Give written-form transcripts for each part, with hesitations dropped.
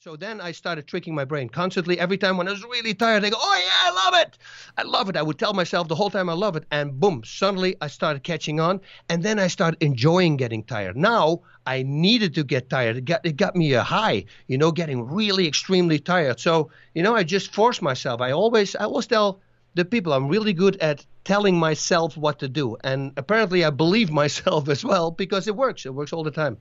So then I started tricking my brain constantly. Every time when I was really tired, I go, oh yeah, I love it. I love it. I would tell myself the whole time I love it. And boom, suddenly I started catching on. And then I started enjoying getting tired. Now I needed to get tired. It got me a high, getting really extremely tired. So, I just forced myself. I always tell the people I'm really good at telling myself what to do. And apparently I believe myself as well because it works. It works all the time.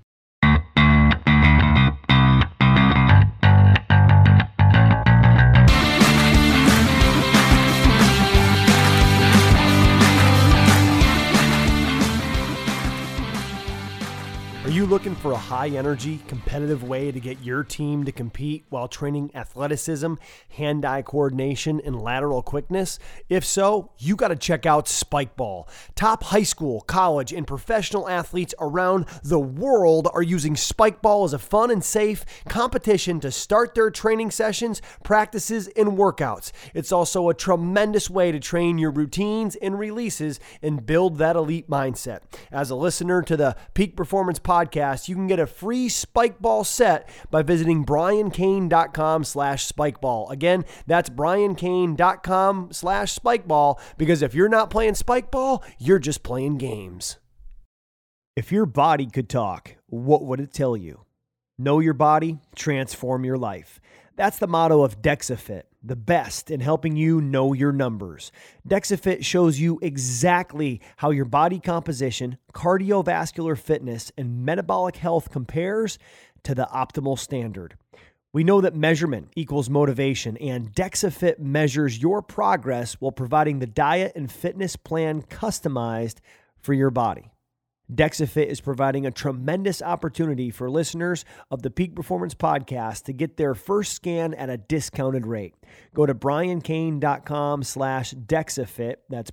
Are you looking for a high-energy, competitive way to get your team to compete while training athleticism, hand-eye coordination, and lateral quickness? If so, you got to check out Spikeball. Top high school, college, and professional athletes around the world are using Spikeball as a fun and safe competition to start their training sessions, practices, and workouts. It's also a tremendous way to train your routines and releases and build that elite mindset. As a listener to the Peak Performance Podcast, you can get a free Spikeball set by visiting briancane.com/Spikeball. Again, that's briancane.com/Spikeball, because if you're not playing Spikeball, you're just playing games. If your body could talk, what would it tell you? Know your body, transform your life. That's the motto of DexaFit, the best in helping you know your numbers. DexaFit shows you exactly how your body composition, cardiovascular fitness, and metabolic health compares to the optimal standard. We know that measurement equals motivation, and DexaFit measures your progress while providing the diet and fitness plan customized for your body. DexaFit is providing a tremendous opportunity for listeners of the Peak Performance Podcast to get their first scan at a discounted rate. Go to briancane.com/DexaFit. That's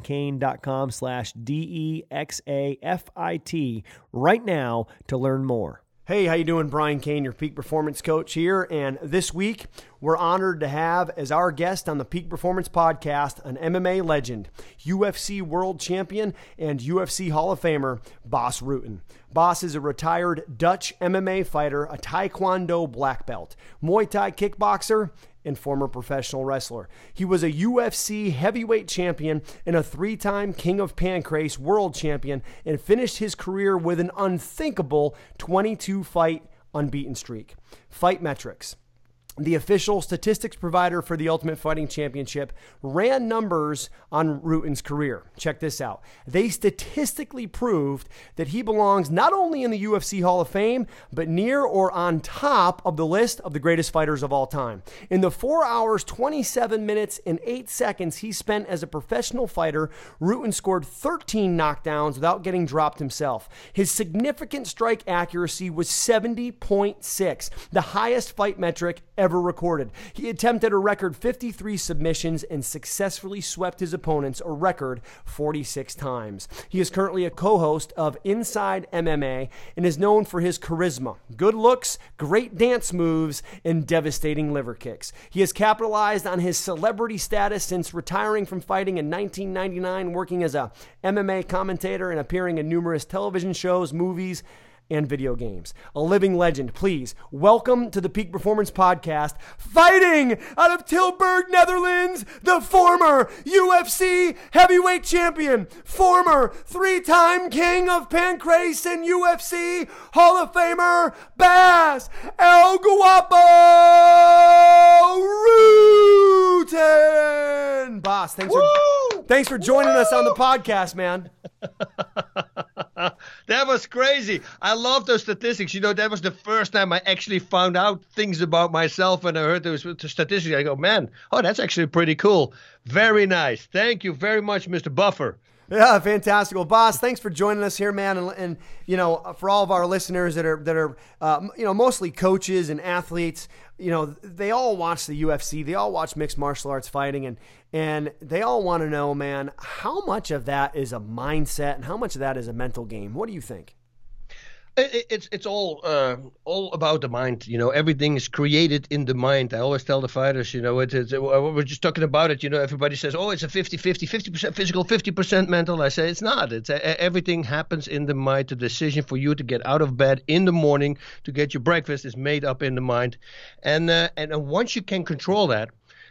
briancane.com/DEXAFIT right now to learn more. Hey, how you doing? Brian Kane, your Peak Performance Coach here. And this week, we're honored to have as our guest on the Peak Performance Podcast an MMA legend, UFC World Champion, and UFC Hall of Famer, Bas Rutten. Bas is a retired Dutch MMA fighter, a Taekwondo black belt, Muay Thai kickboxer, and former professional wrestler. He was a UFC heavyweight champion and a 3-time King of Pancrase world champion, and finished his career with an unthinkable 22-fight unbeaten streak. Fight Metrics, the official statistics provider for the Ultimate Fighting Championship, ran numbers on Rutten's career. Check this out. They statistically proved that he belongs not only in the UFC Hall of Fame, but near or on top of the list of the greatest fighters of all time. In the 4 hours, 27 minutes, and 8 seconds he spent as a professional fighter, Rutten scored 13 knockdowns without getting dropped himself. His significant strike accuracy was 70.6, the highest fight metric ever recorded. He attempted a record 53 submissions and successfully swept his opponents a record 46 times. He is currently a co-host of Inside MMA and is known for his charisma, good looks, great dance moves, and devastating liver kicks. He has capitalized on his celebrity status since retiring from fighting in 1999, working as a MMA commentator and appearing in numerous television shows, movies, and video games. A living legend. Please welcome to the Peak Performance Podcast, fighting out of Tilburg, Netherlands, the former UFC heavyweight champion, former 3-time King of Pancrase and UFC Hall of Famer, Bas El Guapo Rutten. Bas, thanks for joining us on the podcast, man. That was crazy. I love those statistics. That was the first time I actually found out things about myself, and I heard those statistics. I go, man, that's actually pretty cool. Very nice. Thank you very much, Mr. Buffer. Yeah, fantastic. Well, Bas, thanks for joining us here, man. And for all of our listeners that are mostly coaches and athletes, they all watch the UFC. They all watch mixed martial arts fighting, and they all want to know, man, how much of that is a mindset and how much of that is a mental game? What do you think? It's all about the mind. Everything is created in the mind. I always tell the fighters, we're just talking about it. Everybody says, oh, it's a 50% physical, 50% mental. I say it's not. Everything happens in the mind. The decision for you to get out of bed in the morning to get your breakfast is made up in the mind, and once you can control that,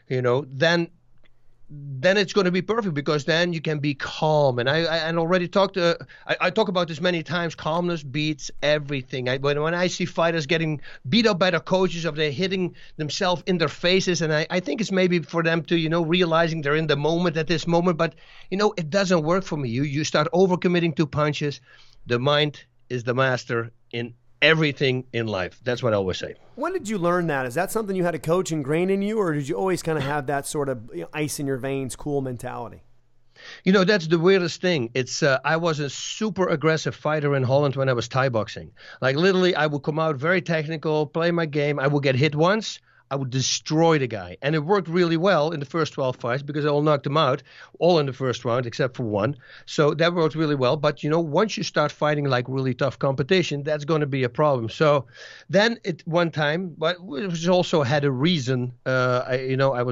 then it's going to be perfect, because then you can be calm. And I already talked. I talk about this many times. Calmness beats everything. When I see fighters getting beat up by their coaches, or they're hitting themselves in their faces, and I think it's maybe for them to realizing they're in the moment at this moment, but it doesn't work for me. You start overcommitting to punches. The mind is the master in everything in life. That's what I always say. When did you learn that? Is that something you had a coach ingrained in you, or did you always kind of have that sort of ice in your veins, cool mentality? That's the weirdest thing. I was a super aggressive fighter in Holland when I was Thai boxing. Like literally, I would come out very technical, play my game. I would get hit once, I would destroy the guy. And it worked really well in the first 12 fights, because I all knocked him out, all in the first round except for one. So that worked really well. But, once you start fighting like really tough competition, that's going to be a problem. So then one time, but it also had a reason. I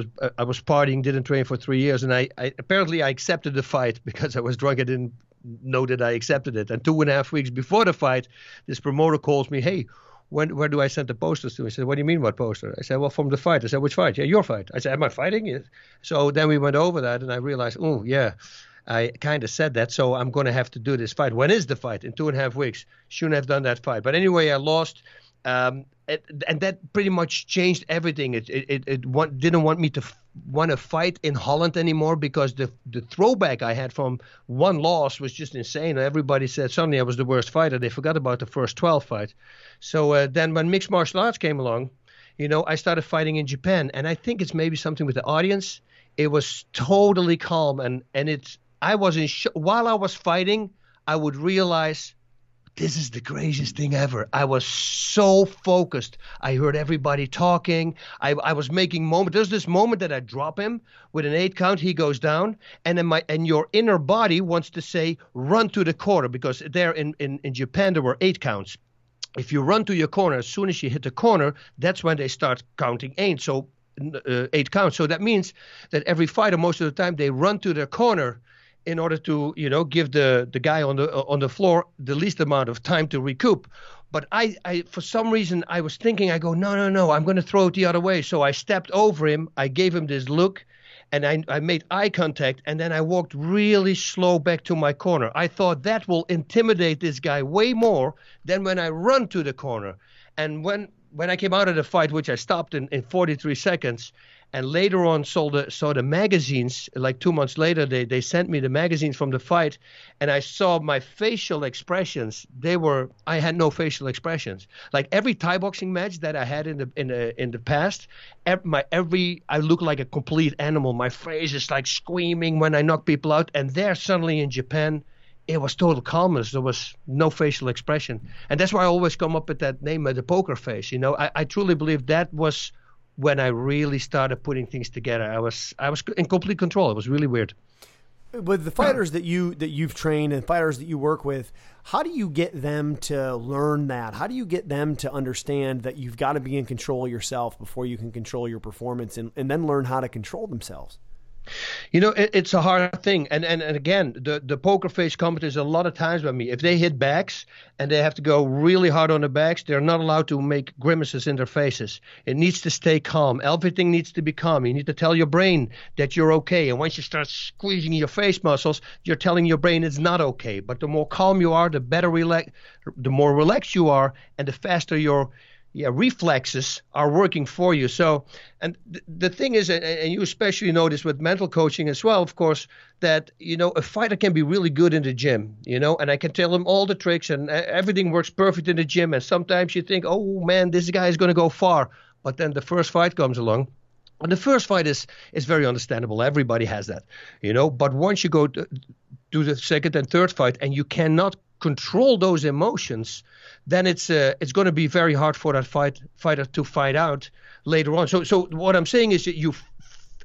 was partying, didn't train for 3 years. And I apparently accepted the fight because I was drunk. I didn't know that I accepted it. And 2.5 weeks before the fight, this promoter calls me, hey, where do I send the posters to? He said, what do you mean, what poster? I said, well, from the fight. I said, which fight? Yeah, your fight. I said, am I fighting? Yeah. So then we went over that, and I realized, oh, yeah, I kind of said that, so I'm going to have to do this fight. When is the fight? In 2.5 weeks. Shouldn't have done that fight. But anyway, I lost, and that pretty much changed everything. It didn't want me to want to fight in Holland anymore, because the throwback I had from one loss was just insane. Everybody said suddenly I was the worst fighter. They forgot about the first 12 fights. So then when mixed martial arts came along, I started fighting in Japan. And I think it's maybe something with the audience. It was totally calm. And I was while I was fighting, I would realize, this is the craziest thing ever. I was so focused. I heard everybody talking. I was making moments. There's this moment that I drop him with an 8 count. He goes down, and then your inner body wants to say, run to the corner, because there in Japan there were 8 counts. If you run to your corner, as soon as you hit the corner, that's when they start counting 8. So 8 counts. So that means that every fighter, most of the time, they run to their corner in order to, give the guy on the floor the least amount of time to recoup. But I for some reason, I was thinking, I go, no, I'm going to throw it the other way. So I stepped over him. I gave him this look, and I made eye contact, and then I walked really slow back to my corner. I thought that will intimidate this guy way more than when I run to the corner. And when I came out of the fight, which I stopped in 43 seconds, and later on saw the magazines, like 2 months later, they sent me the magazines from the fight, and I saw my facial expressions. I had no facial expressions. Like every Thai boxing match that I had in the past, I look like a complete animal. My face is like screaming when I knock people out, and there suddenly in Japan, it was total calmness. There was no facial expression, and that's why I always come up with that name, the poker face. I truly believe that was when I really started putting things together. I was in complete control. It was really weird. With the fighters that you've trained and fighters that you work with, how do you get them to learn that? How do you get them to understand that you've got to be in control yourself before you can control your performance, and then learn how to control themselves? It's a hard thing. And again, the poker face competitors, a lot of times by me, if they hit backs and they have to go really hard on the backs, they're not allowed to make grimaces in their faces. It needs to stay calm. Everything needs to be calm. You need to tell your brain that you're okay. And once you start squeezing your face muscles, you're telling your brain it's not okay. But the more calm you are, the more relaxed you are, and the faster your reflexes are working for you. So, and the thing is, and you especially know this with mental coaching as well, of course, that, a fighter can be really good in the gym, and I can tell him all the tricks and everything works perfect in the gym. And sometimes you think, oh man, this guy is going to go far. But then the first fight comes along. And the first fight is very understandable. Everybody has that, but once you go to the second and third fight and you cannot control those emotions, then it's going to be very hard for that fighter to fight out later on. So what I'm saying is that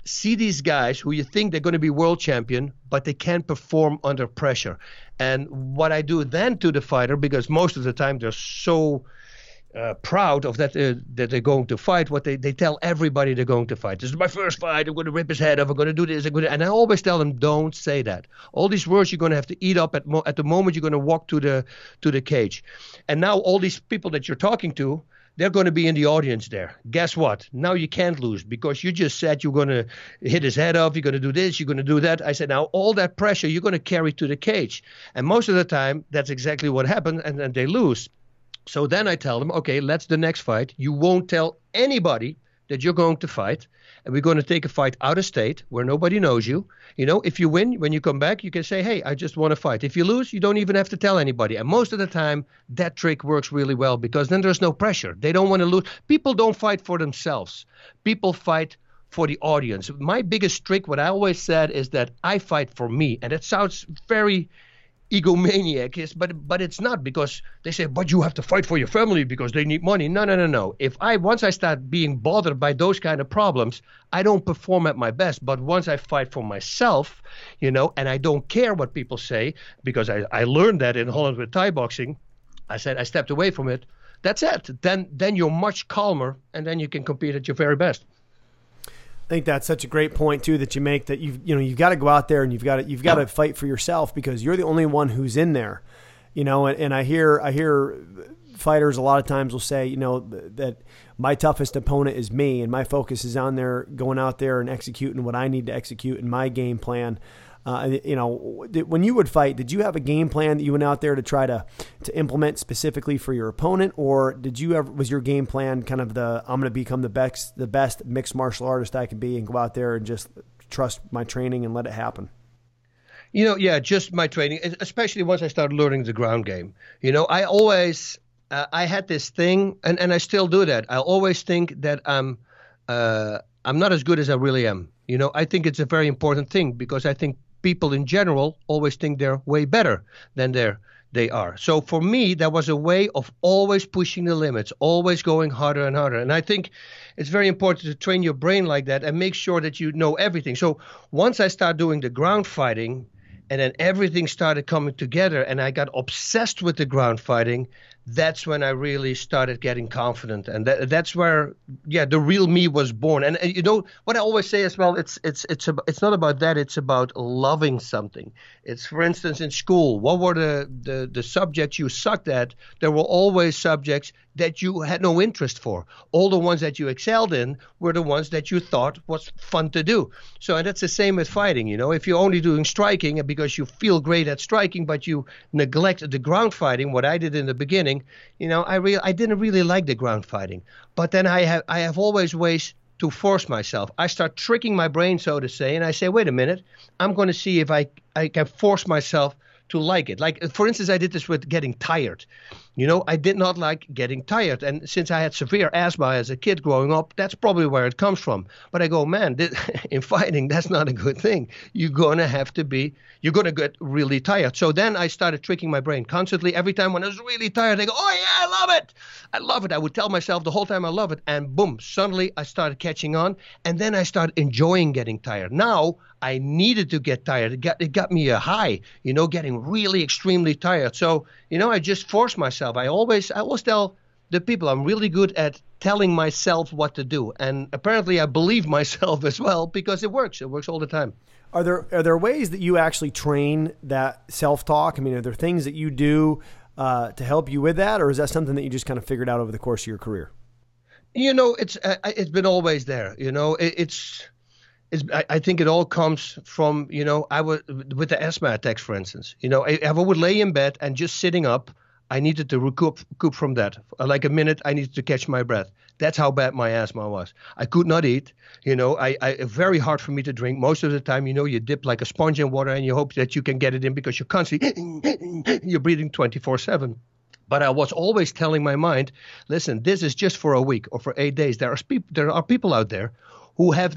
see these guys who you think they're going to be world champion, but they can't perform under pressure. And what I do then to the fighter, because most of the time they're so proud of that they're going to fight, what they tell everybody they're going to fight. This is my first fight. I'm going to rip his head off. I'm going to do this. And I always tell them, don't say that. All these words you're going to have to eat up at the moment you're going to walk to the cage. And now all these people that you're talking to, they're going to be in the audience there. Guess what? Now you can't lose because you just said you're going to hit his head off. You're going to do this. You're going to do that. I said, now all that pressure you're going to carry to the cage. And most of the time, that's exactly what happened. And then they lose. So then I tell them, okay, let's the next fight. You won't tell anybody that you're going to fight. And we're going to take a fight out of state where nobody knows you. You know, if you win, when you come back, you can say, hey, I just want to fight. If you lose, you don't even have to tell anybody. And most of the time, that trick works really well because then there's no pressure. They don't want to lose. People don't fight for themselves. People fight for the audience. My biggest trick, what I always said, is that I fight for me. And it sounds very egomaniac, but it's not, because they say, but you have to fight for your family because they need money. No. Once I start being bothered by those kind of problems, I don't perform at my best. But once I fight for myself, and I don't care what people say, because I learned that in Holland with Thai boxing, I said I stepped away from it. That's it. Then you're much calmer, and then you can compete at your very best. I think that's such a great point too that you make, that you've got to go out there and you've got to fight for yourself because you're the only one who's in there, and I hear fighters a lot of times will say, that my toughest opponent is me and my focus is on there, going out there and executing what I need to execute in my game plan. When you would fight, did you have a game plan that you went out there to try to implement specifically for your opponent, or was your game plan kind of I'm going to become the best mixed martial artist I can be and go out there and just trust my training and let it happen? Just my training, especially once I started learning the ground game. I always I had this thing, and I still do that. I always think that I'm not as good as I really am. I think it's a very important thing because I think people in general always think they're way better than they are. So for me, that was a way of always pushing the limits, always going harder and harder. And I think it's very important to train your brain like that and make sure that you know everything. So once I started doing the ground fighting, and then everything started coming together, and I got obsessed with the ground fighting, that's when I really started getting confident. And that's where, the real me was born. And what I always say as well, it's not about that. It's about loving something. It's, for instance, in school, what were the subjects you sucked at? There were always subjects that you had no interest for. All the ones that you excelled in were the ones that you thought was fun to do. So, and that's the same with fighting. If you're only doing striking because you feel great at striking, but you neglect the ground fighting, what I did in the beginning, I didn't really like the ground fighting. But then I have always ways to force myself. I start tricking my brain, so to say, and I say, wait a minute, I'm going to see if I can force myself to like it. Like, for instance, I did this with getting tired. I did not like getting tired. And since I had severe asthma as a kid growing up, that's probably where it comes from. But I go, man, in fighting, that's not a good thing. You're going to get really tired. So then I started tricking my brain constantly. Every time when I was really tired, I go, oh yeah, I love it. I love it. I would tell myself the whole time I love it. And boom, suddenly I started catching on. And then I started enjoying getting tired. Now I needed to get tired. It got me a high, getting really extremely tired. So, I just forced myself. I always tell the people I'm really good at telling myself what to do. And apparently I believe myself as well because it works. It works all the time. Are there ways that you actually train that self-talk? I mean, are there things that you do to help you with that? Or is that something that you just kind of figured out over the course of your career? It's been always there. I think it all comes from, I was with the asthma attacks, for instance. If I would lay in bed and just sitting up, I needed to recoup from that. Like a minute, I needed to catch my breath. That's how bad my asthma was. I could not eat. Very hard for me to drink. Most of the time, you dip like a sponge in water and you hope that you can get it in because you're constantly, you're breathing 24/7. But I was always telling my mind, listen, this is just for a week or for 8 days. There are people out there who have that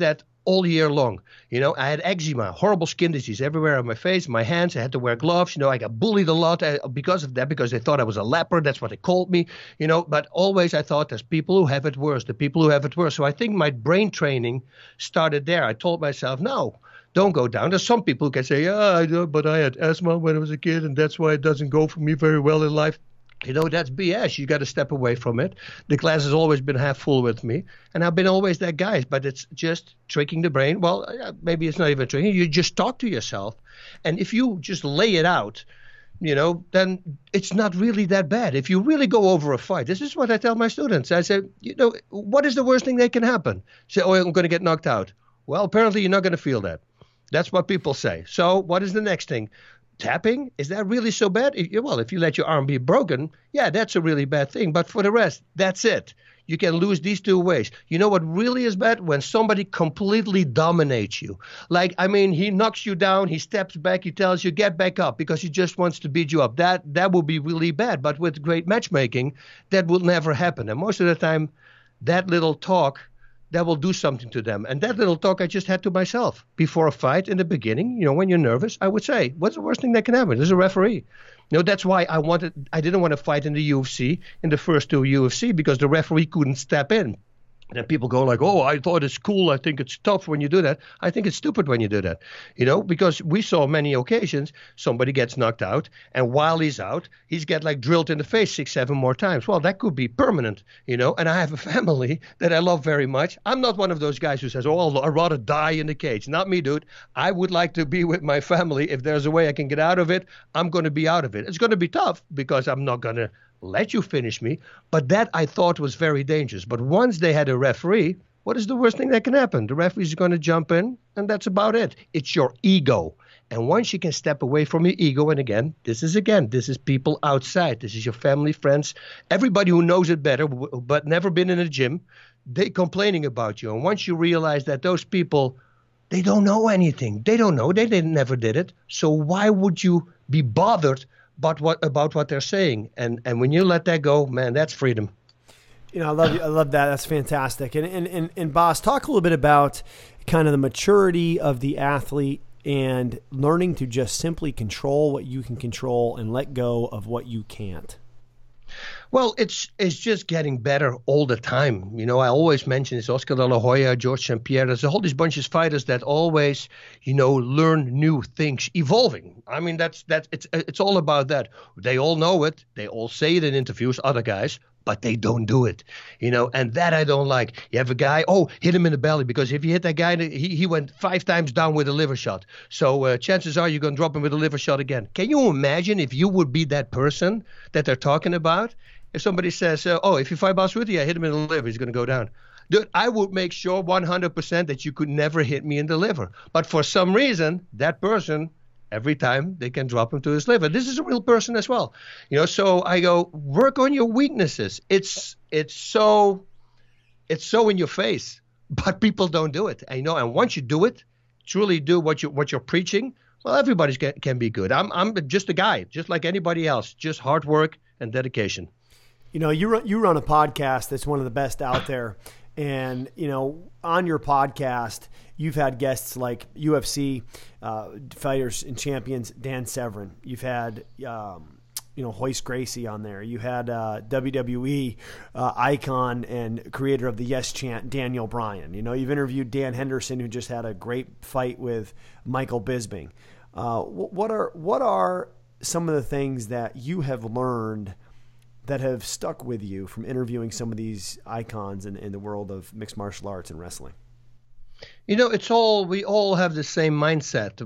all year long. You know, I had eczema, horrible skin disease everywhere on my face, my hands. I had to wear gloves. You know, I got bullied a lot because of that, because they thought I was a leper. That's what they called me, you know. But always I thought there's people who have it worse, the people who have it worse. So I think my brain training started there. I told myself, no, don't go down. There's some people who can say, yeah, but I had asthma when I was a kid, and that's why it doesn't go for me very well in life. You know, that's BS. You got to step away from it. The glass has always been half full with me, and I've been always that guy, but it's just tricking the brain. Well, maybe it's not even tricking. You just talk to yourself, and if you just lay it out, you know, then it's not really that bad. If you really go over a fight, this is what I tell my students. I say, you know, what is the worst thing that can happen? Say, oh, I'm going to get knocked out. Well, apparently you're not going to feel that. That's what people say. So what is the next thing? Tapping, is that really so bad? Well, if you let your arm be broken, yeah, that's a really bad thing. But for the rest, that's it. You can lose these two ways. You know what really is bad? When somebody completely dominates you. Like, I mean, he knocks you down, he steps back, he tells you, get back up, because he just wants to beat you up. That will be really bad. But with great matchmaking, that will never happen. And most of the time, that little talk, that will do something to them. And that little talk I just had to myself before a fight in the beginning. You know, when you're nervous, I would say, what's the worst thing that can happen? There's a referee. You know, that's why I didn't want to fight in the UFC, in the first two UFC, because the referee couldn't step in. And then people go like, oh, I thought it's cool. I think it's tough when you do that. I think it's stupid when you do that, you know, because we saw many occasions somebody gets knocked out, and while he's out, he's get like drilled in the face 6, 7 more times. Well, that could be permanent, you know, and I have a family that I love very much. I'm not one of those guys who says, oh, I'd rather die in the cage. Not me, dude. I would like to be with my family. If there's a way I can get out of it, I'm going to be out of it. It's going to be tough because I'm not going to let you finish me, but that I thought was very dangerous. But once they had a referee, what is the worst thing that can happen? The referee is going to jump in, and that's about it. It's your ego. And once you can step away from your ego, and again, this is people outside. This is your family, friends, everybody who knows it better, but never been in a gym, they complaining about you. And once you realize that those people, they don't know anything. They don't know. They never did it. So why would you be bothered about what they're saying? And when you let that go, man, that's freedom. You know, I love that. That's fantastic. And Bas, talk a little bit about kind of the maturity of the athlete and learning to just simply control what you can control and let go of what you can't. Well, it's just getting better all the time. You know, I always mention it's Oscar De La Hoya, George St. Pierre. There's a whole these bunch of fighters that always, you know, learn new things, evolving. I mean, it's all about that. They all know it. They all say it in interviews, other guys, but they don't do it, you know, and that I don't like. You have a guy, hit him in the belly, because if you hit that guy, he went 5 times down with a liver shot. So chances are you're going to drop him with a liver shot again. Can you imagine if you would be that person that they're talking about? If somebody says, if you fight Bas Rutte, I hit him in the liver, he's going to go down. Dude, I would make sure 100% that you could never hit me in the liver. But for some reason, that person, every time they can drop him to his liver. This is a real person as well. You know, so I go, work on your weaknesses. It's so in your face, but people don't do it. And, you know, and once you do it, truly do what you're preaching, well, everybody can be good. I'm just a guy, just like anybody else, just hard work and dedication. You know, you run a podcast that's one of the best out there. And, you know, on your podcast, you've had guests like UFC fighters and champions, Dan Severn. You've had, Royce Gracie on there. You had WWE icon and creator of the Yes Chant, Daniel Bryan. You know, you've interviewed Dan Henderson, who just had a great fight with Michael Bisping. What are some of the things that you have learned that have stuck with you from interviewing some of these icons in the world of mixed martial arts and wrestling? You know, we all have the same mindset.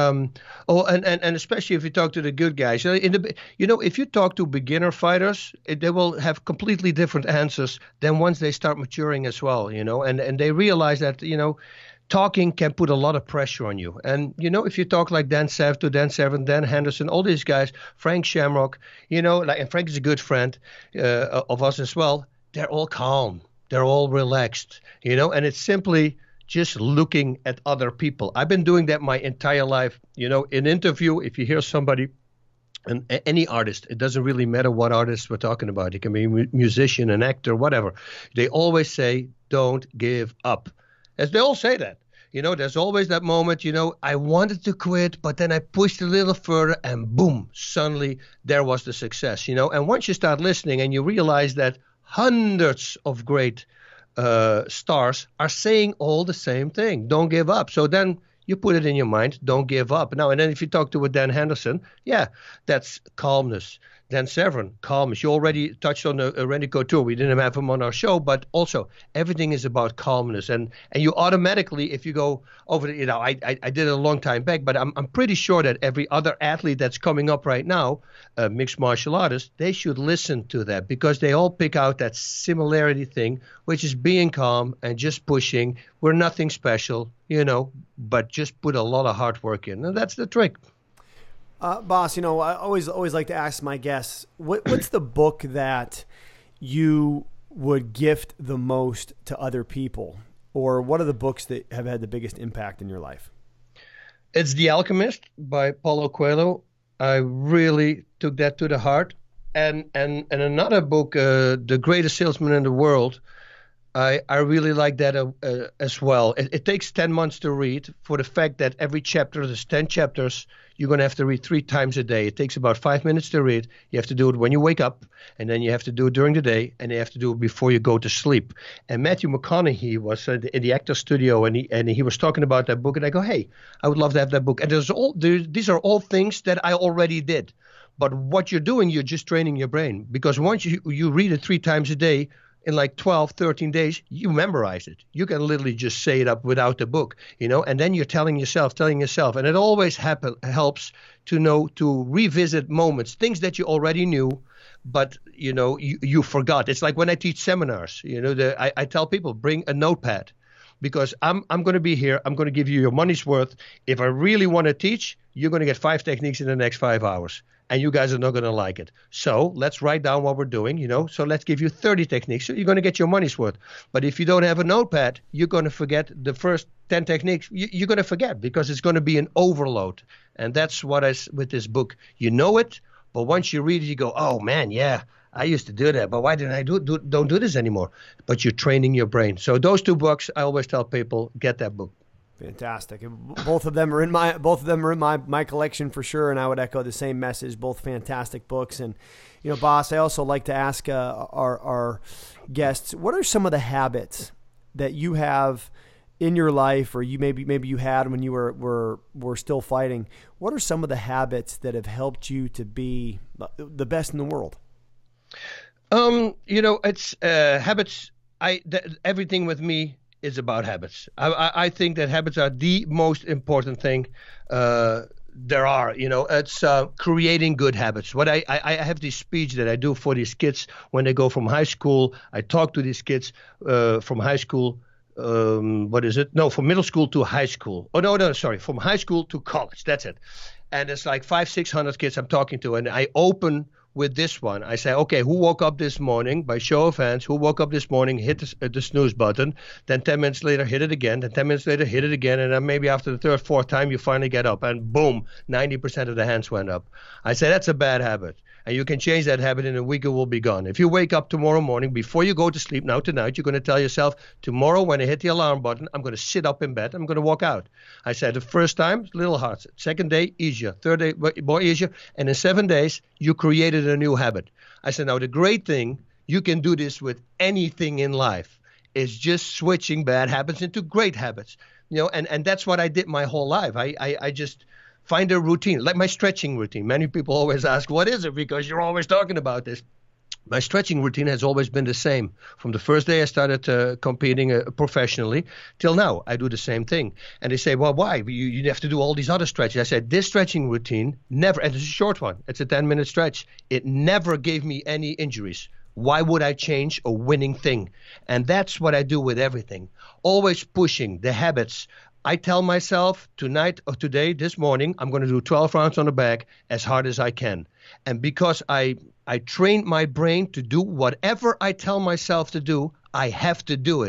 And especially if you talk to the good guys. If you talk to beginner fighters, they will have completely different answers than once they start maturing as well, you know, and they realize that, you know, talking can put a lot of pressure on you. And, you know, if you talk like Dan Severn, Dan Henderson, all these guys, Frank Shamrock, you know, and Frank is a good friend of us as well, they're all calm. They're all relaxed, you know, and it's simply just looking at other people. I've been doing that my entire life. You know, in interview, if you hear somebody, any artist, it doesn't really matter what artist we're talking about. It can be a musician, an actor, whatever. They always say, don't give up. As they all say that. There's always that moment, I wanted to quit, but then I pushed a little further and boom, suddenly there was the success, And once you start listening and you realize that hundreds of great stars are saying all the same thing, don't give up. So then you put it in your mind, don't give up. Now, and then if you talk to a Dan Henderson, yeah, that's calmness. Dan Severn, calmness. You already touched on Randy Couture. We didn't have him on our show, but also everything is about calmness. And you automatically, if you go over, I did it a long time back, but I'm pretty sure that every other athlete that's coming up right now, mixed martial artists, they should listen to that because they all pick out that similarity thing, which is being calm and just pushing. We're nothing special, but just put a lot of hard work in. And that's the trick. Boss, I always like to ask my guests, what's the book that you would gift the most to other people? Or what are the books that have had the biggest impact in your life? It's The Alchemist by Paulo Coelho. I really took that to the heart. And another book, The Greatest Salesman in the World, I really like that as well. It takes 10 months to read for the fact that every chapter, there's 10 chapters, you're going to have to read 3 times a day. It takes about 5 minutes to read. You have to do it when you wake up, and then you have to do it during the day, and you have to do it before you go to sleep. And Matthew McConaughey was in the actor studio, and he was talking about that book, and I go, hey, I would love to have that book. And these are all things that I already did. But what you're doing, you're just training your brain. Because once you read it 3 times a day, in like 12, 13 days, you memorize it. You can literally just say it up without the book, and then you're telling yourself. And it always helps to revisit moments, things that you already knew, but, you forgot. It's like when I teach seminars, I tell people, bring a notepad because I'm going to be here. I'm going to give you your money's worth. If I really want to teach, you're going to get 5 techniques in the next 5 hours. And you guys are not going to like it. So let's write down what we're doing, So let's give you 30 techniques. So you're going to get your money's worth. But if you don't have a notepad, you're going to forget the first 10 techniques. You're going to forget because it's going to be an overload. And that's what with this book. You know it, but once you read it, you go, oh, man, yeah, I used to do that. But why didn't I don't do this anymore? But you're training your brain. So those 2 books, I always tell people, get that book. Fantastic. Both of them are in my collection for sure, and I would echo the same message. Both fantastic books. And boss, I also like to ask our guests, what are some of the habits that you have in your life, or you maybe you had when you were still fighting? What are some of the habits that have helped you to be the best in the world? It's habits. Everything with me is about habits. I think that habits are the most important thing there are. It's creating good habits. What I have this speech that I do for these kids when they go from high school. I talk to these kids from high school. From middle school to high school. From high school to college. That's it. And it's like 500-600 kids I'm talking to, and I open with this one. I say, okay, who woke up this morning, by show of hands, who woke up this morning, hit the snooze button, then 10 minutes later hit it again, then 10 minutes later hit it again, and then maybe after the 3rd, 4th time you finally get up, and boom, 90% of the hands went up. I say, that's a bad habit. And you can change that habit in a week, it will be gone. If you wake up tomorrow morning, before you go to sleep, now tonight, you're going to tell yourself, tomorrow when I hit the alarm button, I'm going to sit up in bed, I'm going to walk out. I said, the first time, a little hard. Second day, easier. Third day, more easier. And in 7 days, you created a new habit. I said, now the great thing, you can do this with anything in life, is just switching bad habits into great habits. And that's what I did my whole life. I just find a routine, like my stretching routine. Many people always ask, what is it? Because you're always talking about this. My stretching routine has always been the same. From the first day I started competing professionally till now, I do the same thing. And they say, well, why? You have to do all these other stretches. I said, this stretching routine never, and it's a short one, it's a 10-minute stretch. It never gave me any injuries. Why would I change a winning thing? And that's what I do with everything. Always pushing the habits. I tell myself tonight or today, this morning, I'm going to do 12 rounds on the back as hard as I can. And because I trained my brain to do whatever I tell myself to do, I have to do it.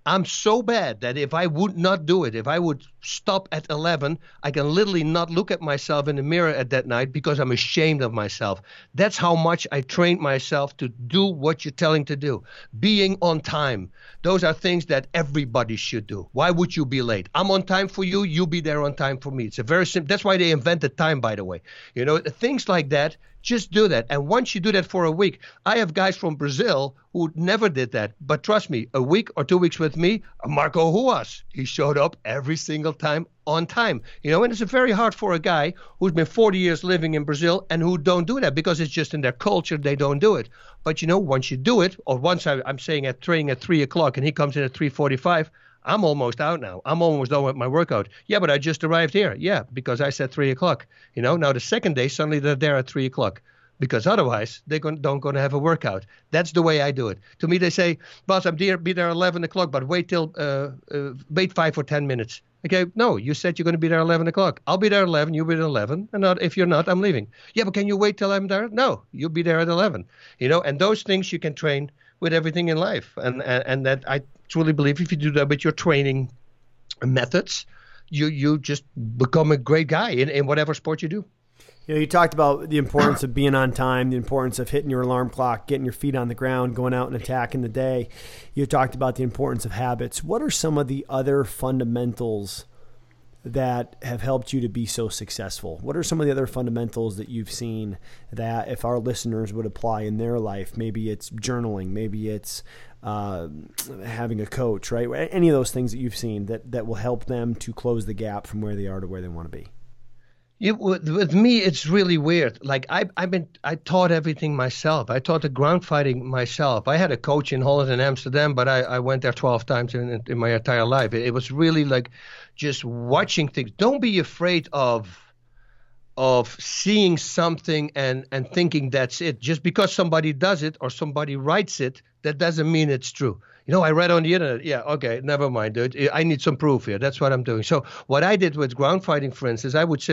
I'm so bad that if I would not do it, if I would stop at 11, I can literally not look at myself in the mirror at that night because I'm ashamed of myself. That's how much I trained myself to do what you're telling to do. Being on time. Those are things that everybody should do. Why would you be late? I'm on time for you. You be there on time for me. It's a very simple. That's why they invented time, by the way. You know, things like that. Just do that. And once you do that for a week, I have guys from Brazil who never did that. But trust me, a week or 2 weeks with me, Marco Ruas, he showed up every single time on time. You know, and it's very hard for a guy who's been 40 years living in Brazil and who don't do that because it's just in their culture, they don't do it. But, you know, once you do it, or once I'm saying at training at 3 o'clock and he comes in at 3:45, I'm almost out now. I'm almost done with my workout. Yeah, but I just arrived here. Yeah, because I said 3 o'clock. You know, now the second day, suddenly they're there at 3 o'clock. Because otherwise, they're don't going to have a workout. That's the way I do it. To me, they say, boss, I'm there, be there 11 o'clock, but wait 5 or 10 minutes. Okay, no, you said you're going to be there 11 o'clock. I'll be there 11, you'll be there 11. And if you're not, I'm leaving. Yeah, but can you wait till I'm there? No, you'll be there at 11. You know, and those things you can train with everything in life. And that I truly believe if you do that with your training methods, you just become a great guy in whatever sport you do. You know, you talked about the importance of being on time, the importance of hitting your alarm clock, getting your feet on the ground, going out and attacking the day. You talked about the importance of habits. What are some of the other fundamentals that have helped you to be so successful? What are some of the other fundamentals that you've seen that if our listeners would apply in their life? Maybe it's journaling, maybe it's having a coach, right? Any of those things that you've seen that will help them to close the gap from where they are to where they want to be. With me, it's really weird. Like I taught everything myself. I taught the ground fighting myself. I had a coach in Holland and Amsterdam, but I went there 12 times in my entire life. It was really like just watching things. Don't be afraid of seeing something and thinking that's it. Just because somebody does it or somebody writes it, that doesn't mean it's true. You know, I read on the internet. Yeah, okay, never mind, dude. I need some proof here. That's what I'm doing. So what I did with ground fighting, for instance, I would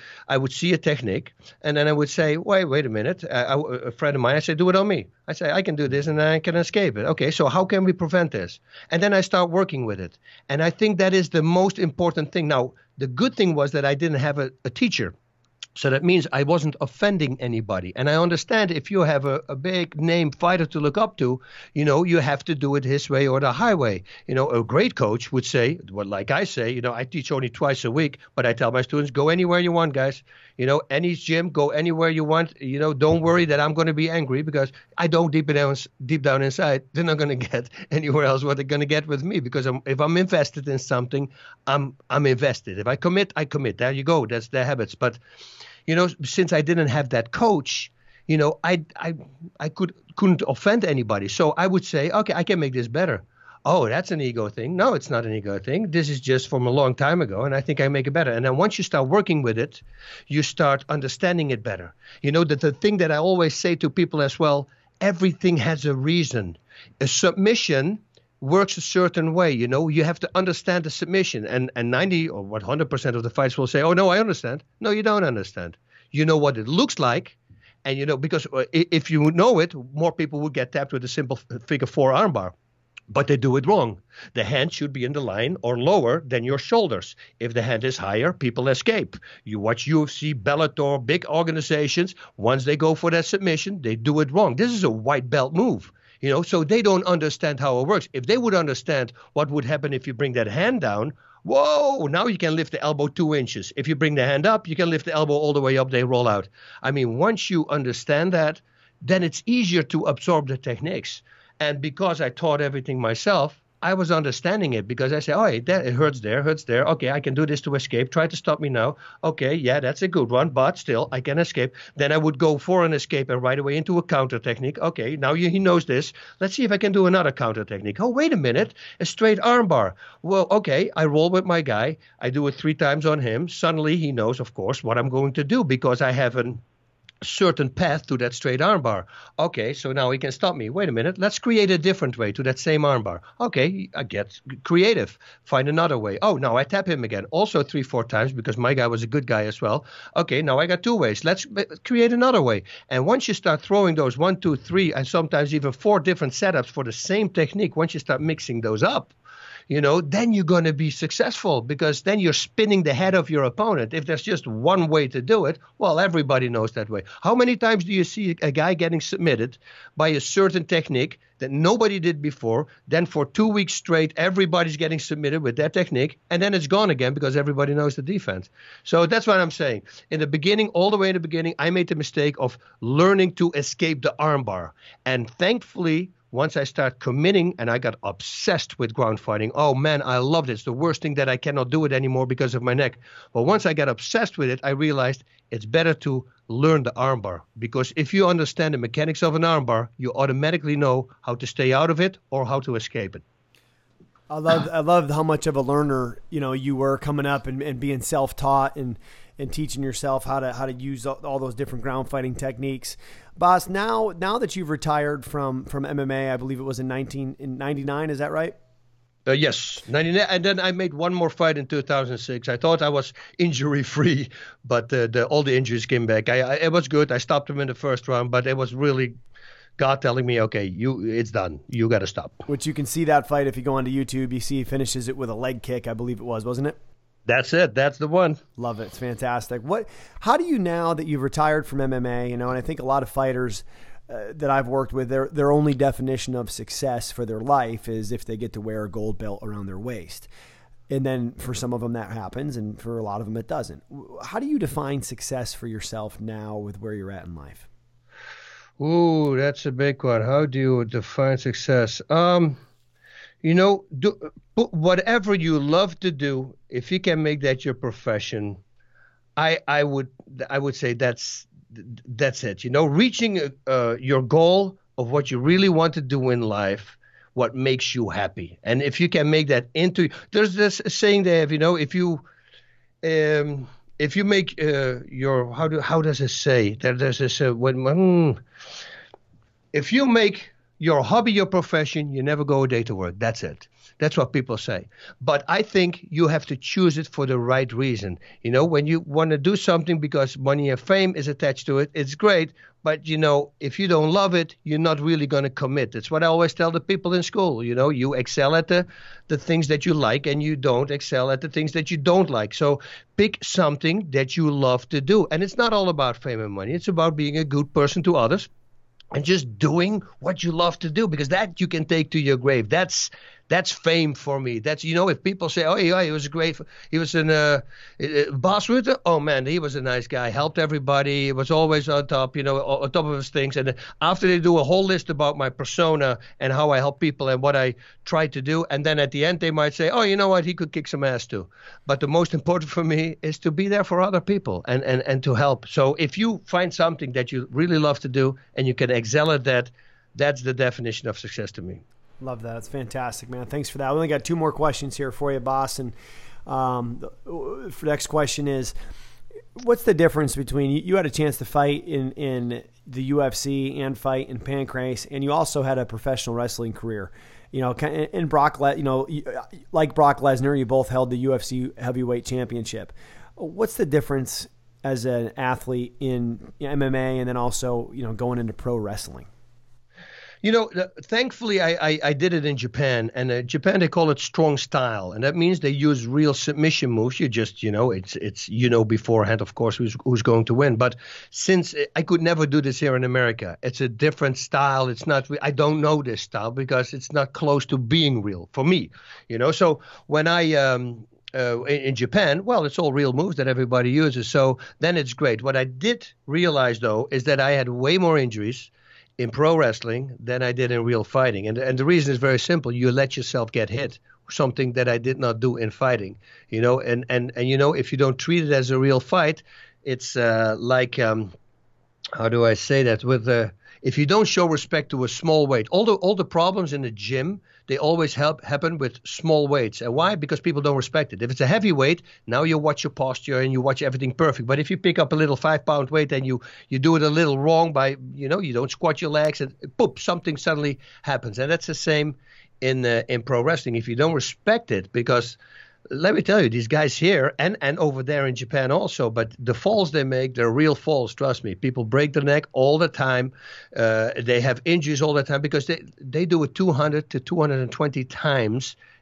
see a technique, and then I would say, wait a minute. A friend of mine, I say, do it on me. I say, I can do this, and I can escape it. Okay, so how can we prevent this? And then I start working with it. And I think that is the most important thing. Now, the good thing was that I didn't have a teacher. So that means I wasn't offending anybody. And I understand if you have a big name fighter to look up to, you know, you have to do it his way or the highway. You know, a great coach would say, well, like I say, you know, I teach only twice a week, but I tell my students, go anywhere you want, guys. You know, any gym, go anywhere you want. You know, don't worry that I'm going to be angry because I don't deep down inside, they're not going to get anywhere else what they're going to get with me because if I'm invested in something, I'm invested. If I commit, I commit. There you go. That's the habits. But you know, since I didn't have that coach, you know, I couldn't offend anybody. So I would say, okay, I can make this better. Oh, that's an ego thing. No, it's not an ego thing. This is just from a long time ago, and I think I make it better. And then once you start working with it, you start understanding it better. You know, the thing that I always say to people as well, everything has a reason. A submission works a certain way, you know. You have to understand the submission. And 90 or 100% of the fights will say, oh, no, I understand. No, you don't understand. You know what it looks like. And, you know, because if you know it, more people will get tapped with a simple figure 4 armbar. But they do it wrong. The hand should be in the line or lower than your shoulders. If the hand is higher, people escape. You watch UFC, Bellator, big organizations. Once they go for that submission, they do it wrong. This is a white belt move. You know, so they don't understand how it works. If they would understand what would happen if you bring that hand down, whoa, now you can lift the elbow 2 inches. If you bring the hand up, you can lift the elbow all the way up, they roll out. I mean, once you understand that, then it's easier to absorb the techniques. And because I taught everything myself, I was understanding it because I say, oh, it hurts there, hurts there. Okay, I can do this to escape. Try to stop me now. Okay, yeah, that's a good one, but still, I can escape. Then I would go for an escape and right away into a counter technique. Okay, now he knows this. Let's see if I can do another counter technique. Oh, wait a minute, a straight armbar. Well, okay, I roll with my guy. I do it 3 times on him. Suddenly he knows, of course, what I'm going to do because I have a certain path to that straight armbar. Okay, so now he can stop me. Wait a minute, let's create a different way to that same armbar. Okay, I get creative. Find another way. Oh, now I tap him again. Also 3-4 times because my guy was a good guy as well. Okay, now I got 2 ways. Let's create another way. And once you start throwing those 1, 2, 3, and sometimes even 4 different setups for the same technique, once you start mixing those up, then you're going to be successful, because then you're spinning the head of your opponent. If there's just one way to do it, well, everybody knows that way. How many times do you see a guy getting submitted by a certain technique that nobody did before? Then for 2 weeks straight, everybody's getting submitted with that technique, and then it's gone again because everybody knows the defense. So that's what I'm saying. In the beginning, all the way in the beginning, I made the mistake of learning to escape the armbar. And thankfully, once I start committing, and I got obsessed with ground fighting. Oh man, I loved it. It's the worst thing that I cannot do it anymore because of my neck. But once I got obsessed with it, I realized it's better to learn the armbar, because if you understand the mechanics of an armbar, you automatically know how to stay out of it or how to escape it. I loved how much of a learner you were coming up and being self-taught and teaching yourself how to use all those different ground fighting techniques. Bas, now that you've retired from MMA, I believe it was in 1999, is that right? Yes, 99, and then I made one more fight in 2006. I thought I was injury-free, but all the injuries came back. It was good. I stopped him in the first round, but it was really God telling me, okay, it's done. You got to stop. Which you can see that fight if you go onto YouTube. You see he finishes it with a leg kick, I believe it was, wasn't it? That's it. That's the one. Love it. It's fantastic. How do you, now that you've retired from MMA, and I think a lot of fighters that I've worked with, their only definition of success for their life is if they get to wear a gold belt around their waist. And then for some of them that happens, and for a lot of them it doesn't. How do you define success for yourself now with where you're at in life? Ooh, that's a big one. How do you define success? Whatever you love to do, if you can make that your profession, I would say that's it. Reaching your goal of what you really want to do in life, what makes you happy, and if you can make that into, there's this saying they have, if you make your, how does it say? There's this if you make your hobby your profession, you never go a day to work. That's it. That's what people say. But I think you have to choose it for the right reason. When you want to do something because money and fame is attached to it, it's great. But, if you don't love it, you're not really going to commit. That's what I always tell the people in school. You excel at the things that you like, and you don't excel at the things that you don't like. So pick something that you love to do. And it's not all about fame and money. It's about being a good person to others and just doing what you love to do, because that you can take to your grave. That's fame for me. That's, if people say, oh, yeah, he was great. He was in Bas Rutte. Oh, man, he was a nice guy. Helped everybody. He was always on top, on top of his things. And after they do a whole list about my persona and how I help people and what I try to do, and then at the end they might say, oh, you know what, he could kick some ass too. But the most important for me is to be there for other people and to help. So if you find something that you really love to do and you can excel at that, that's the definition of success to me. Love that. It's fantastic, man. Thanks for that. We only got two more questions here for you, Bas. And the next question is, what's the difference between, you had a chance to fight in the UFC and fight in Pancrase, and you also had a professional wrestling career. And like Brock Lesnar, you both held the UFC heavyweight championship. What's the difference as an athlete in MMA and then also, going into pro wrestling? Thankfully, I did it in Japan, and in Japan they call it strong style, and that means they use real submission moves. You just, it's beforehand, of course, who's going to win. But since I could never do this here in America, it's a different style. It's not. I don't know this style because it's not close to being real for me. So when I in Japan, well, it's all real moves that everybody uses. So then it's great. What I did realize, though, is that I had way more injuries in pro wrestling than I did in real fighting. And the reason is very simple. You let yourself get hit, something that I did not do in fighting, and if you don't treat it as a real fight, it's like, how do I say that? If you don't show respect to a small weight, all the problems in the gym, they always happen with small weights. And why? Because people don't respect it. If it's a heavy weight, now you watch your posture and you watch everything perfect. But if you pick up a little 5-pound weight and you do it a little wrong by, you don't squat your legs, and boop, something suddenly happens. And that's the same in pro wrestling. If you don't respect it, because let me tell you, these guys here and over there in Japan also, but the falls they make, they're real falls, trust me. People break their neck all the time. They have injuries all the time because they do it 200 to 220 times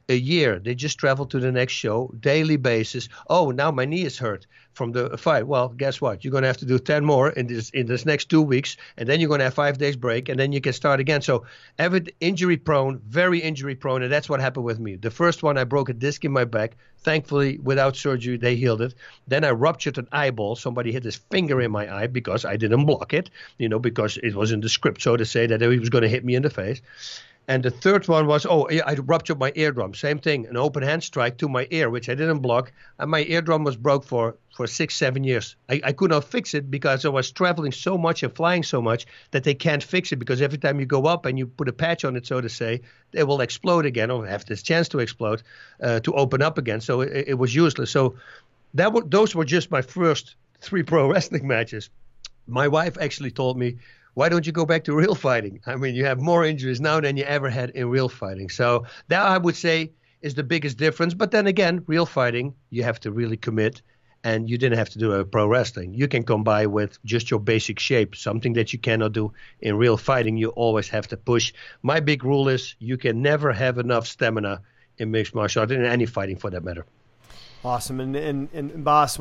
a year. They just travel to the next show, daily basis. Oh, now my knee is hurt from the fight. Well, guess what? You're going to have to do 10 more in this next 2 weeks, and then you're going to have 5 days break, and then you can start again. So every injury prone, very injury prone, and that's what happened with me. The first one, I broke a disc in my back. Thankfully, without surgery, they healed it. Then I ruptured an eyeball. Somebody hit his finger in my eye because I didn't block it, because it was in the script, so to say, that he was going to hit me in the face. And the third one was, I ruptured my eardrum. Same thing, an open hand strike to my ear, which I didn't block. And my eardrum was broke for 6-7 years. I could not fix it because I was traveling so much and flying so much that they can't fix it, because every time you go up and you put a patch on it, so to say, it will explode again, or have this chance to explode, to open up again. So it was useless. So those were just my first 3 pro wrestling matches. My wife actually told me, why don't you go back to real fighting? I mean, you have more injuries now than you ever had in real fighting. So that, I would say, is the biggest difference. But then again, real fighting, you have to really commit, and you didn't have to do a pro wrestling. You can come by with just your basic shape, something that you cannot do in real fighting. You always have to push. My big rule is you can never have enough stamina in mixed martial art, in any fighting for that matter. Awesome. And boss,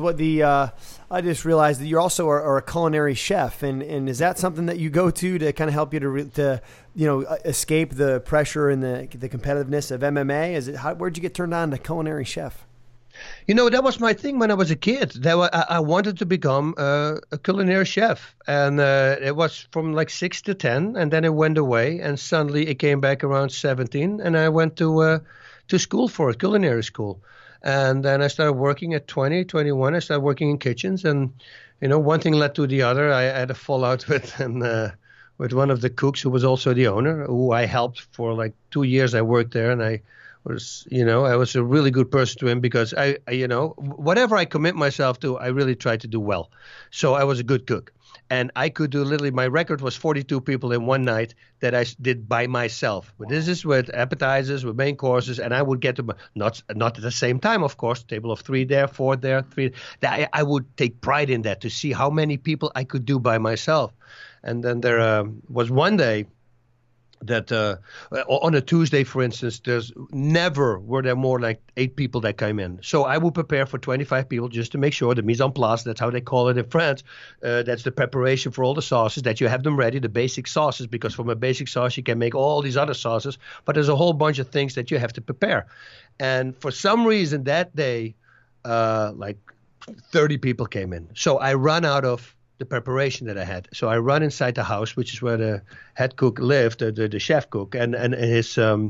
I just realized that you also are a culinary chef, and is that something that you go to kind of help you to escape the pressure and the competitiveness of MMA? Where'd you get turned on to culinary chef? That was my thing when I was a kid. I wanted to become a culinary chef, and it was from like 6 to 10, and then it went away, and suddenly it came back around 17, and I went to school for it, culinary school. And then I started working at 20, 21. I started working in kitchens, and one thing led to the other. I had a fallout with one of the cooks who was also the owner, who I helped for like 2 years. I worked there, and I was a really good person to him, because I whatever I commit myself to, I really try to do well. So I was a good cook. And I could do literally, my record was 42 people in one night that I did by myself. But this is with appetizers, with main courses, and I would get to, not at the same time, of course, table of 3 there, 4 there, 3. I would take pride in that, to see how many people I could do by myself. And then there was one day that on a Tuesday, for instance, were there more like 8 people that came in. So I would prepare for 25 people just to make sure the mise en place, that's how they call it in France. That's the preparation for all the sauces, that you have them ready, the basic sauces, because from a basic sauce you can make all these other sauces. But there's a whole bunch of things that you have to prepare. And for some reason that day, like 30 people came in. So I ran out of the preparation that I had. So I run inside the house, which is where the head cook lived, the chef cook, and his and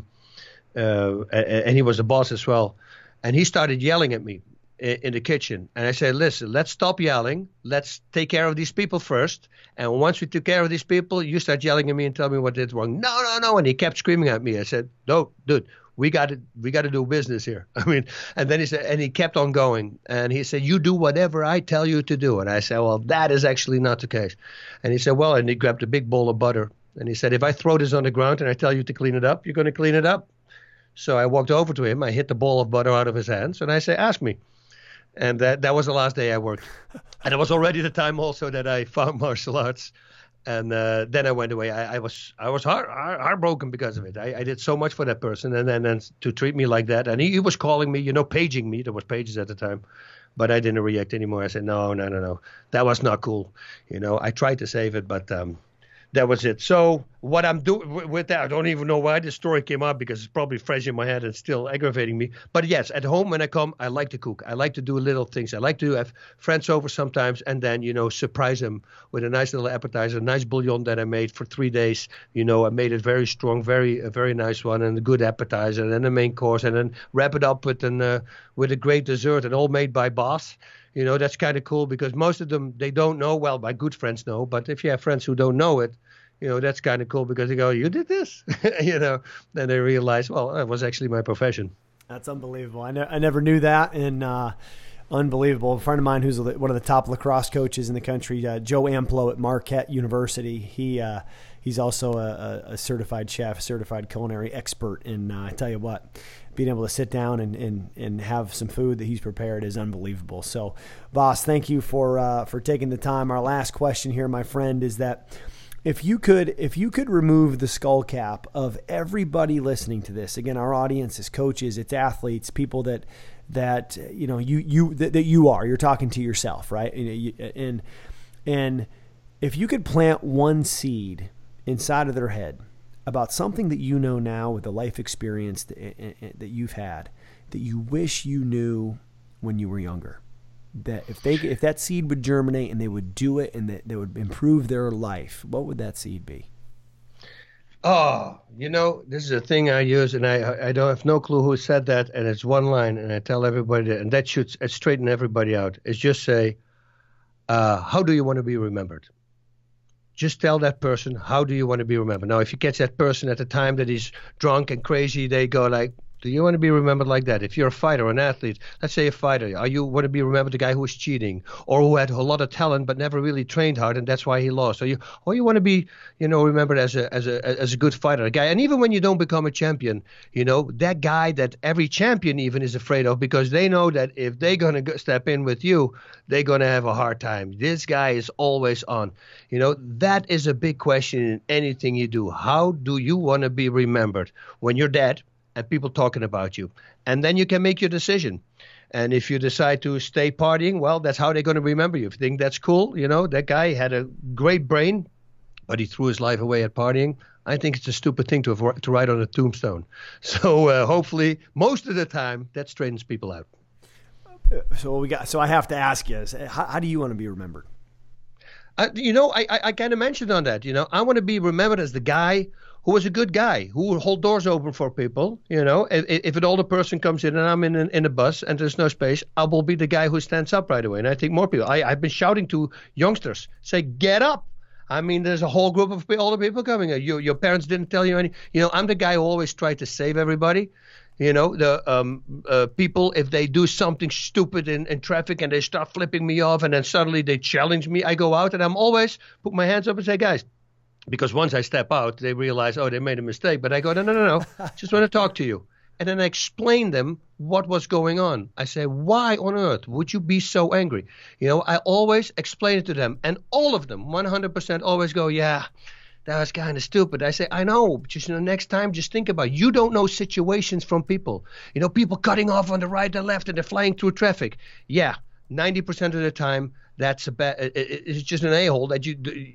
he was the boss as well. And he started yelling at me in the kitchen. And I said, listen, let's stop yelling. Let's take care of these people first. And once we took care of these people, you start yelling at me and tell me what did wrong. No. And he kept screaming at me. I said, no, dude, we got to do business here. I mean, and then he said, and he kept on going. And he said, you do whatever I tell you to do. And I said, well, that is actually not the case. And he said, well, and he grabbed a big bowl of butter. And he said, if I throw this on the ground and I tell you to clean it up, you're going to clean it up. So I walked over to him. I hit the bowl of butter out of his hands. And I said, ask me. And that was the last day I worked. And it was already the time also that I found martial arts. And then I went away. I was heartbroken because of it. I did so much for that person, and then to treat me like that. And he was calling me, paging me. There was pages at the time, but I didn't react anymore. I said, no. That was not cool. I tried to save it, but that was it. So what I'm doing with that, I don't even know why this story came up, because it's probably fresh in my head and still aggravating me. But yes, at home when I come, I like to cook. I like to do little things. I like to have friends over sometimes and then, surprise them with a nice little appetizer, a nice bouillon that I made for 3 days. I made it very strong, a very nice one, and a good appetizer, and then the main course, and then wrap it up with a great dessert, and all made by boss. That's kind of cool, because most of them, they don't know. Well, my good friends know, but if you have friends who don't know it, that's kind of cool, because they go, you did this, then they realize, well, that was actually my profession. That's unbelievable. I never knew that. And unbelievable. A friend of mine who's one of the top lacrosse coaches in the country, Joe Amplo at Marquette University, he's also a certified chef, certified culinary expert. And I tell you what, being able to sit down and have some food that he's prepared is unbelievable. So, Boss, thank you for taking the time. Our last question here, my friend, is that If you could remove the skull cap of everybody listening to this, again, our audience is coaches, it's athletes, people that you're talking to yourself, right? And if you could plant one seed inside of their head about something that you know now with the life experience that you've had, that you wish you knew when you were younger, that if that seed would germinate and they would do it and that they would improve their life, what would that seed be? Oh, this is a thing I use, and I don't have no clue who said that, and it's one line, and I tell everybody that, and that should straighten everybody out. Is just say, how do you want to be remembered? Just tell that person, how do you want to be remembered? Now, if you catch that person at the time that he's drunk and crazy, they go like, do you want to be remembered like that? If you're a fighter or an athlete, let's say a fighter, you want to be remembered the guy who was cheating or who had a lot of talent but never really trained hard, and that's why he lost. Or you want to be, remembered as a good fighter, a guy. And even when you don't become a champion, that guy that every champion even is afraid of, because they know that if they're going to step in with you, they're going to have a hard time. This guy is always on. That is a big question in anything you do. How do you want to be remembered when you're dead and people talking about you? And then you can make your decision. And if you decide to stay partying, well, that's how they're going to remember you. If you think that's cool, that guy had a great brain, but he threw his life away at partying, I think it's a stupid thing to write on a tombstone. So hopefully, most of the time, that straightens people out. So I have to ask you, how do you want to be remembered? I kind of mentioned on that. I want to be remembered as the guy who was a good guy, who would hold doors open for people. If an older person comes in and I'm in a bus and there's no space, I will be the guy who stands up right away. And I think more people. I've been shouting to youngsters, say, get up. I mean, there's a whole group of older people coming. Your parents didn't tell you any. I'm the guy who always tried to save everybody. The people, if they do something stupid in traffic and they start flipping me off and then suddenly they challenge me, I go out and I'm always put my hands up and say, guys, because once I step out, they realize, oh, they made a mistake. But I go, no, just want to talk to you. And then I explain them what was going on. I say, why on earth would you be so angry? I always explain it to them. And all of them, 100% always go, yeah, that was kind of stupid. I say, I know, but just next time, just think about it. You don't know situations from people. People cutting off on the right and left and they're flying through traffic. Yeah, 90% of the time, that's it's just an a-hole that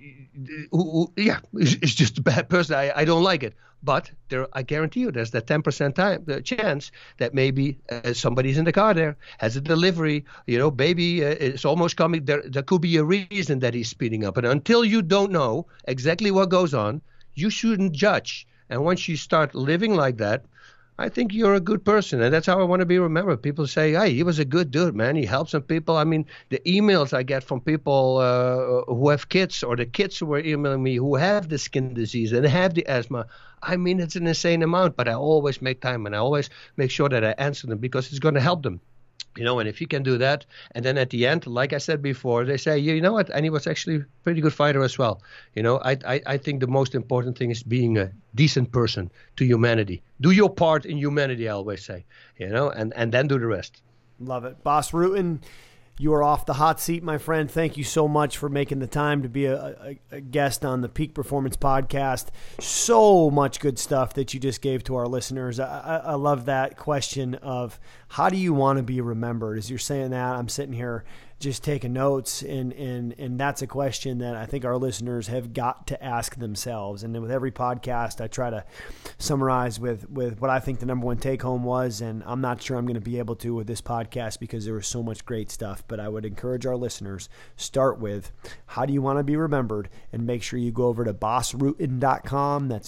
it's just a bad person. I don't like it. But I guarantee you there's that 10% chance that maybe somebody's in the car there, has a delivery, baby it's almost coming. There could be a reason that he's speeding up. And until you don't know exactly what goes on, you shouldn't judge. And once you start living like that, I think you're a good person, and that's how I want to be remembered. People say, hey, he was a good dude, man. He helped some people. I mean, the emails I get from people who have kids, or the kids who are emailing me who have the skin disease and have the asthma, I mean, it's an insane amount, but I always make time, and I always make sure that I answer them because it's going to help them. And if you can do that, and then at the end, like I said before, they say, you know what, and he was actually a pretty good fighter as well. I think the most important thing is being a decent person to humanity. Do your part in humanity, I always say, and then do the rest. Love it. Bas Rutten, you are off the hot seat, my friend. Thank you so much for making the time to be a guest on the Peak Performance Podcast. So much good stuff that you just gave to our listeners. I love that question of how do you want to be remembered? As you're saying that, I'm sitting here just taking notes, and that's a question that I think our listeners have got to ask themselves. And then with every podcast, I try to summarize with what I think the number one take home was, and I'm not sure I'm going to be able to with this podcast because there was so much great stuff. But I would encourage our listeners, start with how do you want to be remembered, and make sure you go over to BasRutten.com. That's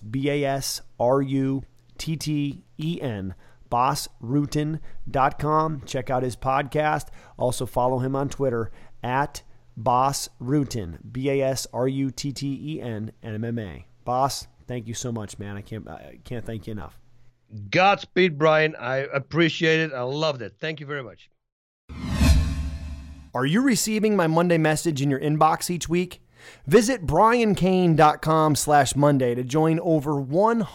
BasRutten. BasRutten.com. Check out his podcast. Also follow him on Twitter at Bas Rutten, BasRutten MMA. Bas, thank you so much, man. I can't thank you enough. Godspeed, Brian. I appreciate it. I loved it. Thank you very much. Are you receiving my Monday message in your inbox each week? Visit briancane.com/Monday to join over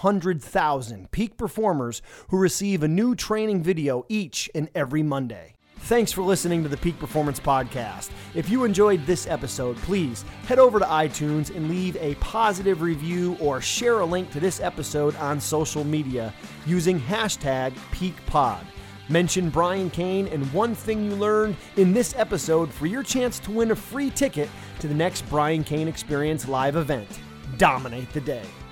100,000 peak performers who receive a new training video each and every Monday. Thanks for listening to the Peak Performance Podcast. If you enjoyed this episode, please head over to iTunes and leave a positive review or share a link to this episode on social media using hashtag PeakPod. Mention Brian Cain and one thing you learned in this episode for your chance to win a free ticket to the next Brian Cain Experience live event. Dominate the day.